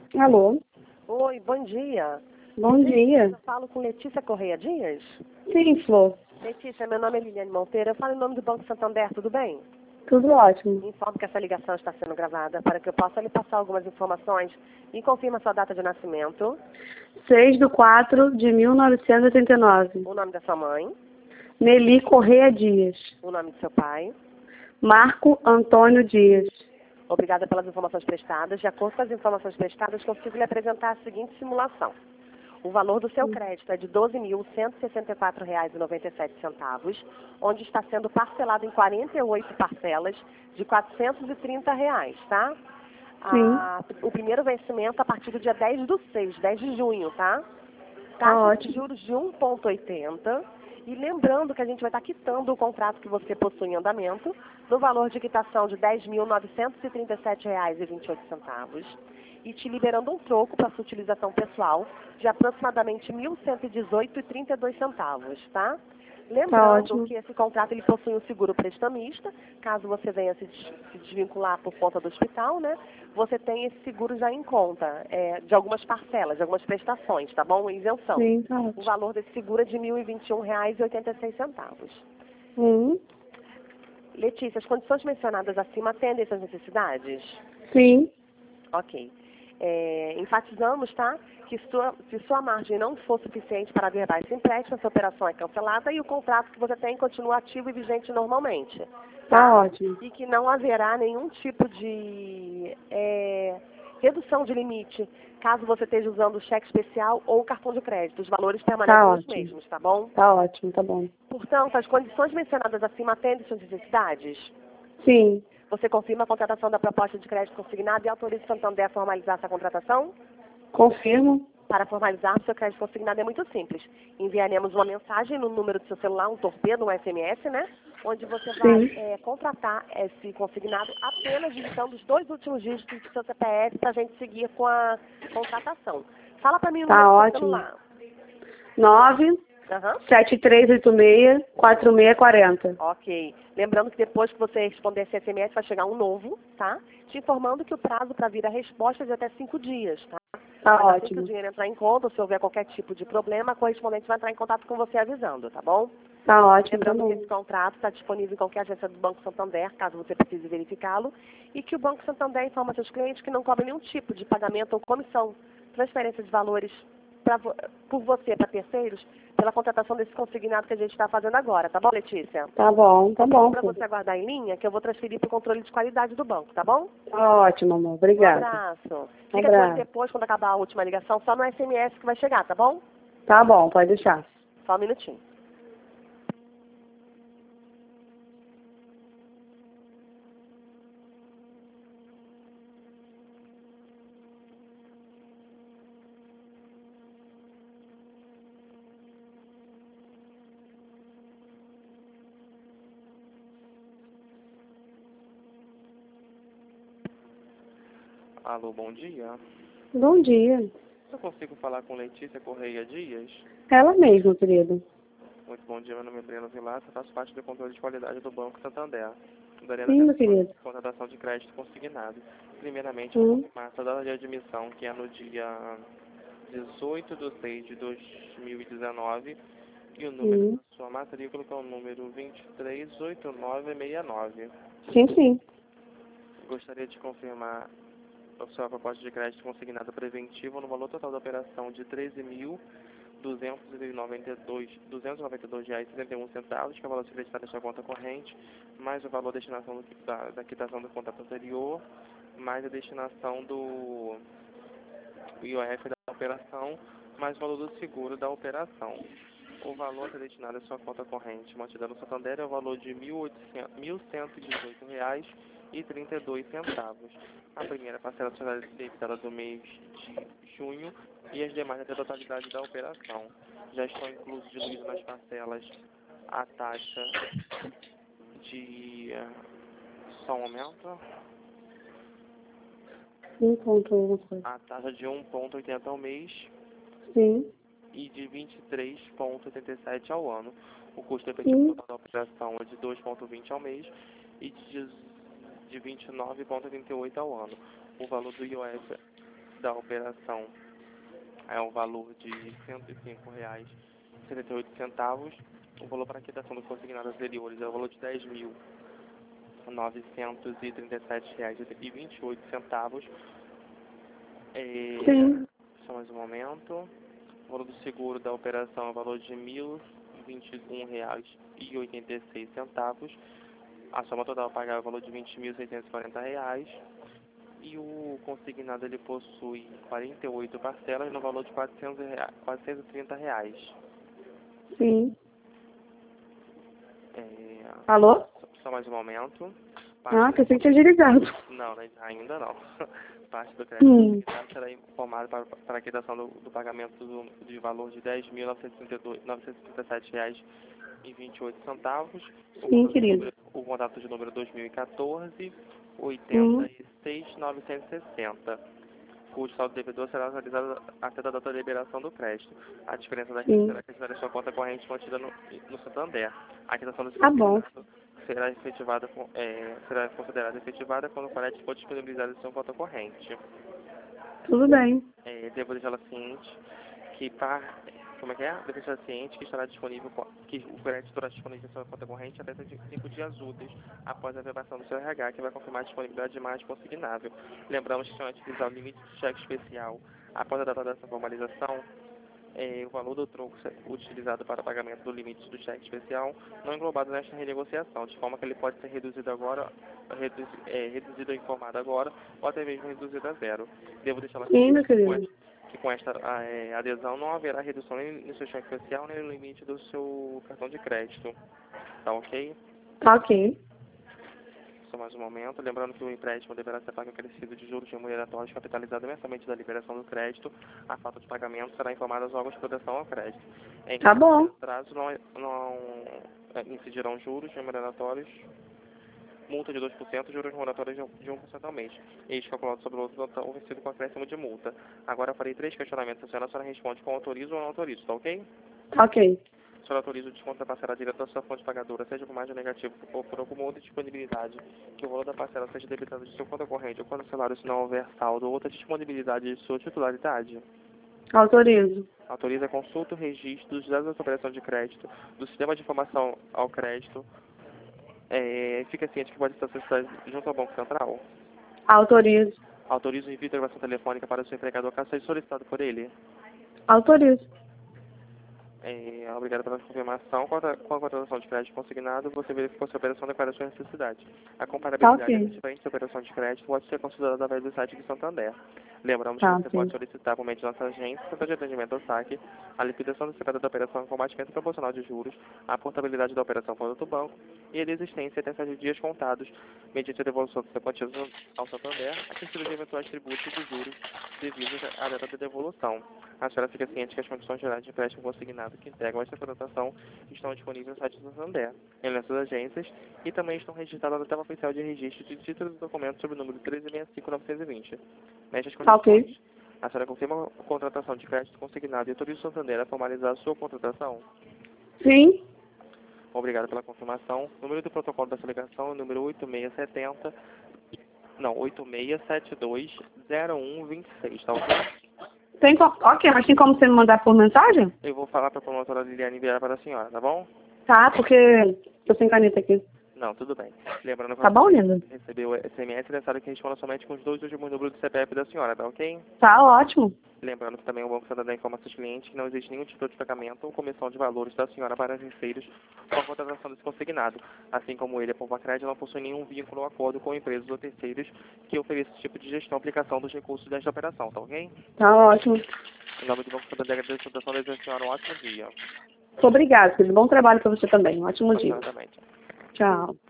Alô? Oi, bom dia. Bom dia. Eu falo com Letícia Correia Dias? Sim, Flor. Letícia, meu nome é Liliane Monteiro. Eu falo em nome do Banco Santander, tudo bem? Tudo ótimo. Informo que essa ligação está sendo gravada para que eu possa lhe passar algumas informações e confirma sua data de nascimento, 6/4/1989. o nome da sua mãe, Nelly Correia Dias. o nome do seu pai. Marco Antônio Dias. Obrigada pelas informações prestadas. De acordo com as informações prestadas, consigo lhe apresentar a seguinte simulação. O valor do seu crédito é de R$ 12.164,97, onde está sendo parcelado em 48 parcelas de R$ 430, tá? O primeiro vencimento a partir do dia 10/6, 10 de junho, tá? Taxa de ótimo. juros de 1,80. E lembrando que a gente vai estar quitando o contrato que você possui em andamento, no valor de quitação de R$ 10.937,28. E te liberando um troco para sua utilização pessoal de aproximadamente R$ 1.118,32, tá? Lembrando que esse contrato ele possui um seguro prestamista, caso você venha se desvincular por conta do hospital, né? Você tem esse seguro já em conta, de algumas parcelas, de algumas prestações, tá bom? Isenção. Sim, tá ótimo. O valor desse seguro é de R$ 1.021,86. Letícia, as condições mencionadas acima atendem essas necessidades? Sim. Ok. Enfatizamos, tá, que se sua margem não for suficiente para averbar esse empréstimo, essa operação é cancelada e o contrato que você tem continua ativo e vigente normalmente. Tá ótimo. E que não haverá nenhum tipo de redução de limite, caso você esteja usando o cheque especial ou o cartão de crédito. Os valores permanecem os mesmos, tá bom? Tá ótimo, tá bom. Portanto, as condições mencionadas acima atendem suas necessidades? Sim. Você confirma a contratação da proposta de crédito consignado e autoriza o Santander a formalizar essa contratação? Confirmo. Para formalizar o seu crédito consignado é muito simples. Enviaremos uma mensagem no número do seu celular, um torpedo, um SMS, né? Onde você vai contratar esse consignado apenas digitando os 2 últimos dígitos do seu CPF para a gente seguir com a contratação. Fala para mim o número do seu celular. 97386-4640. Ok. Lembrando que depois que você responder esse SMS, vai chegar um novo, tá? Te informando que o prazo para vir a resposta é de até 5 dias, tá? Tá Mas assim que ótimo. o dinheiro entrar em conta, se houver qualquer tipo de problema, a correspondente vai entrar em contato com você avisando, tá bom? Tá ótimo, tá Lembrando que bom. esse contrato está disponível em qualquer agência do Banco Santander, caso você precise verificá-lo, e que o Banco Santander informa seus clientes que não cobra nenhum tipo de pagamento ou comissão, transferência de valores por você para terceiros, pela contratação desse consignado que a gente está fazendo agora, tá bom, Letícia? Tá bom, tá bom. Para você aguardar em linha, que eu vou transferir para o controle de qualidade do banco, tá bom? Tá ótimo, amor. Obrigada. Um abraço. Fica com ele depois, quando acabar a última ligação, só no SMS que vai chegar, tá bom? Tá bom, pode deixar. Só um minutinho. Alô, bom dia. Bom dia. Eu consigo falar com Letícia Correia Dias? Ela mesma, querido. Muito bom dia, meu nome é Breno Vilaça, faço parte do controle de qualidade do Banco Santander. Sim, meu querido. Contratação de crédito consignado. Primeiramente, confirmar a data de admissão, que é no dia 18/6/2019, e o número da sua matrícula, que é o número 238969. Sim, sim. Gostaria de confirmar a sua proposta de crédito consignado preventivo no valor total da operação de R$ 13.292,71, que é o valor acreditado da sua conta corrente, mais o valor da destinação da quitação do contrato anterior, mais a destinação do IOF da operação, mais o valor do seguro da operação. O valor a destinado à sua conta corrente mantida no Santander é o valor de R$ 1.118,32. A primeira parcela será debitada do mês de junho e as demais até a totalidade da operação. Já estão inclusos diluídos nas parcelas a taxa de... Só um momento. A taxa de 1,80 ao mês. Sim. E de 23,87 ao ano. O custo efetivo total da operação é de 2,20 ao mês e de 29,38 ao ano. O valor do IOF da operação é um valor de R$ 105,78. O valor para quitação dos consignados anteriores é o valor de R$ 10.937,28. Sim. Só mais um momento. O valor do seguro da operação é o valor de R$ 1.021,86. A soma total a pagar é o valor de R$ 20.640. E o consignado ele possui 48 parcelas no valor de R$ 430. Sim. Alô? Só mais um momento. Pensei que tinha desligado. Não, ainda não. Parte do crédito será informada para a quitação do pagamento de valor de R$ 10.937,28. Sim, querido. O contrato de número 2014, 86.960. O saldo devedor será realizado até a data da liberação do crédito. A diferença daqui será que será sua conta corrente mantida no Santander. A quitação do consignado será será considerada efetivada quando o crédito for disponibilizado em sua conta corrente. Tudo bem. Devo deixá-la ciente que Devo deixar ciente que estará disponível, que o crédito estará disponível em sua conta corrente até 5 dias úteis após a aprovação do seu RH, que vai confirmar a disponibilidade de mais consignável. Lembramos que se utilizar o limite de cheque especial após a data dessa formalização, o valor do troco utilizado para pagamento do limite do cheque especial não é englobado nesta renegociação, de forma que ele pode ser reduzido agora, reduzido ou informado agora, ou até mesmo reduzido a zero. Devo deixá-la ciente que com esta adesão não haverá redução nem no seu cheque especial, nem no limite do seu cartão de crédito. Tá ok? Tá ok. Só mais um momento. Lembrando que o empréstimo deverá ser pago acrescido de juros remuneratórios capitalizado mensalmente da liberação do crédito. A falta de pagamento será informada aos órgãos de proteção ao crédito. Em Tá bom. caso de atraso, não incidirão juros remuneratórios, multa de 2%, juros remuneratórios de 1% ao mês. Este calculado sobre o outro total vencido com acréscimo de multa. Agora farei 3 questionamentos. A senhora responde com autorizo ou não autorizo, tá ok? Tá ok. A senhora autoriza o desconto da parcela direta da sua fonte pagadora, seja por margem negativa ou por alguma outra disponibilidade, que o valor da parcela seja debitado de sua conta corrente ou quando o salário se não houver saldo ou outra disponibilidade de sua titularidade? Autorizo. Autoriza a consulta e registro dos dados da operação de crédito, do sistema de informação ao crédito. Fica ciente que pode estar solicitado junto ao Banco Central? Autorizo. Autoriza o envio de gravação telefônica para o seu empregador caso seja solicitado por ele? Autorizo. Obrigado pela confirmação. Com a contratação de crédito consignado, você verificou se a operação declara sua necessidade. A comparabilidade efetivamente da operação de crédito pode ser considerada através do site de Santander. Lembramos que você pode solicitar por meio de nossa agência, Centro de Atendimento ao Saque, a liquidação antecipada da operação com batimento proporcional de juros, a portabilidade da operação para outro banco e a desistência até 7 dias contados, mediante a devolução do seu quantia ao Santander, acrescido de eventuais tributos e juros devidos à data de devolução. A senhora fica ciente que as condições gerais de empréstimo consignado que integram esta contratação estão disponíveis no site do Santander, em nossas agências, e também estão registradas na tela oficial de registro de títulos e documentos sob o número 1365-920. Nestas condições, a senhora confirma a contratação de crédito consignado e autoriza o Santander a formalizar a sua contratação? Sim. Obrigado pela confirmação. O número do protocolo dessa ligação é o número 8672-0126, tá ok? Ok, mas tem como você me mandar por mensagem? Eu vou falar para a promotora Liliane enviar para a senhora, tá bom? Tá, porque tô sem caneta aqui. Não, tudo bem. Lembrando que tá bom, linda? Recebeu o SMS, é necessário que responda somente com os 2 últimos números do CPF da senhora, tá ok? Tá ótimo. Lembrando que também o Banco Santander informa seus clientes que não existe nenhum tipo de pagamento ou comissão de valores da senhora para terceiros com a contratação desse consignado. Assim como ele, a Povacred não possui nenhum vínculo ou acordo com empresas ou terceiros que ofereçam esse tipo de gestão e aplicação dos recursos desta operação, tá ok? Tá ótimo. Em nome do Banco Santander, agradeço a atenção e desejo a senhora um ótimo dia. Muito obrigada, filho. Bom trabalho para você também. Um ótimo dia. Exatamente. Tchau.